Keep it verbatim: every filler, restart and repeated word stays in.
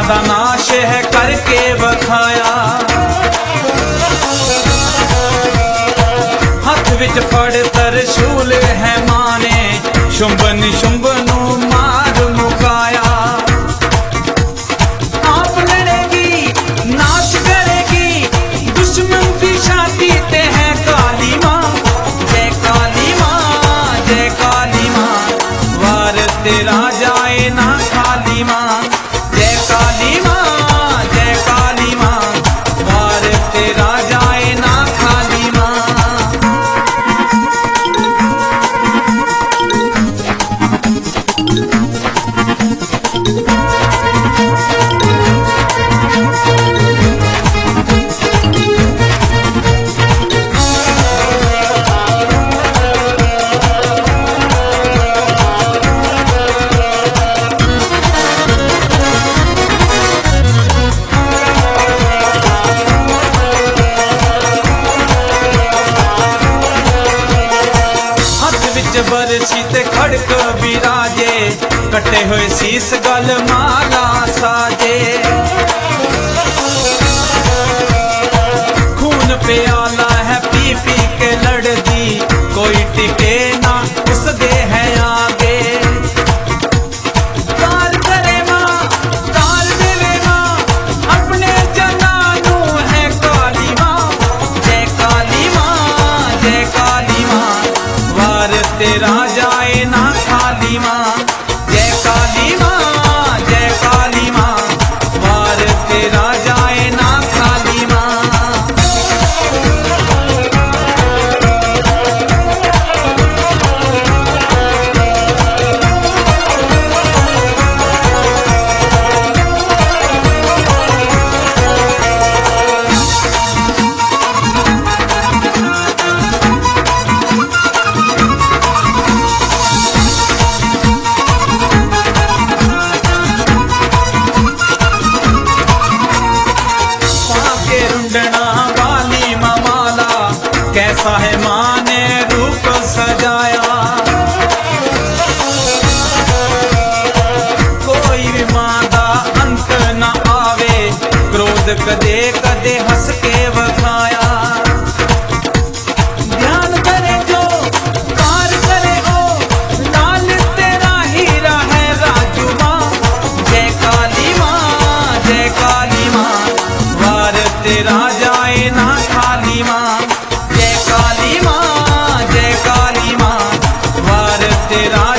दा नाश है करके बखाया। हथ विच फड़ तरशूल है माने शुंभ निशुंभ नू मार मुकाया। आप लड़ेगी नाश करेगी दुश्मन की छाती ते है काली माँ। जय काली माँ जय काली माँ वार तेरा जाए ना खाली माँ। जय काली माँ जय काली माँ वार तेरा जाए ना खाली माँ। बरछी ते खड़क बिराजे कटे हुए शीस गल माला साजे। खून प्याला है पी पी के लड़दी कोई टिके ना उसदे है आगे। काल करे मां काल देवे मां अपने जनानू है काली मां। जय काली मां जय काली मां वार तेरा जाए ना खाली माँ। जय काली माँ जय काली माँ वार तेरा जाए ना खाली माँ। वाली ममाला कैसा है माँ ने रूप सजाया। कोई भी माँ दा अंत न आवे क्रोध कदे कदे हंस के वखाया। ध्यान करे जो कार करे ओ लाल तेरा हीरा है राजू माँ। जय काली माँ जय काली माँ वार तेरा जाए ना खाली माँ। जय काली माँ जय काली माँ वार तेरा